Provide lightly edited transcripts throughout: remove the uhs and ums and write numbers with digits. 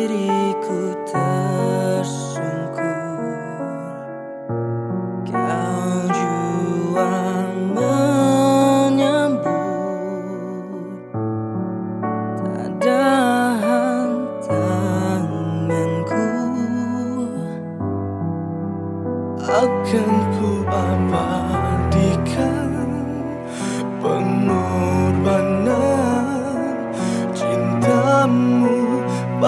diriku tersungkur, kau jua menyambut, tak dahan tanganku. Akan ku abadikan pengorbanan cintamu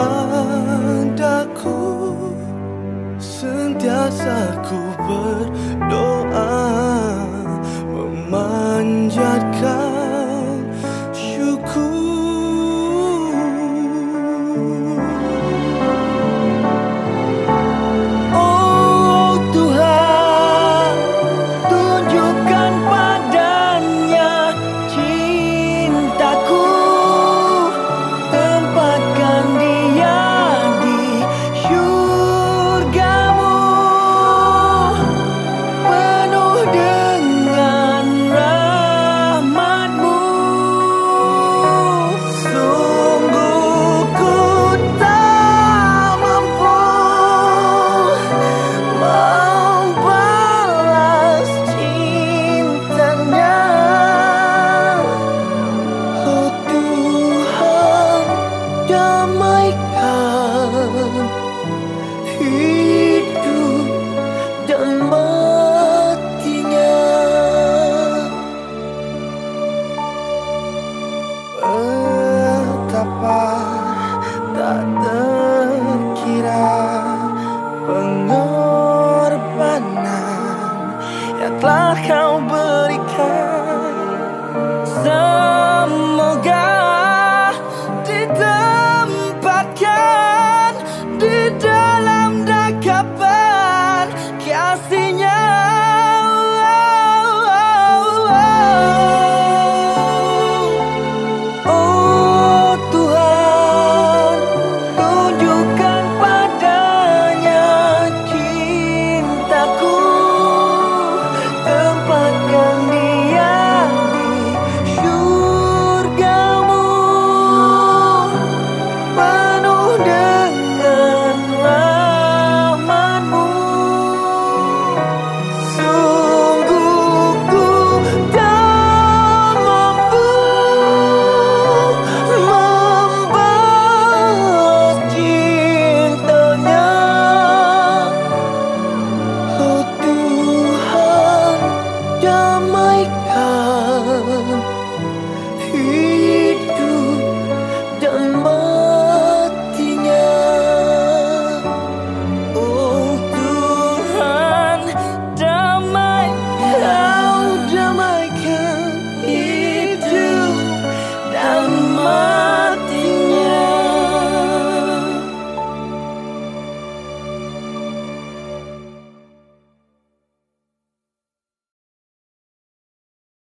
padaku. Sentiasa ku berdoa memanjatkan syukur. Oh Tuhan, tunjukkan padanya cintaku, tempatkan dia di syurgamu, penuh dengan rahmatmu. Sungguh ku tak mampu membalas cintanya. Oh Tuhan, damaikan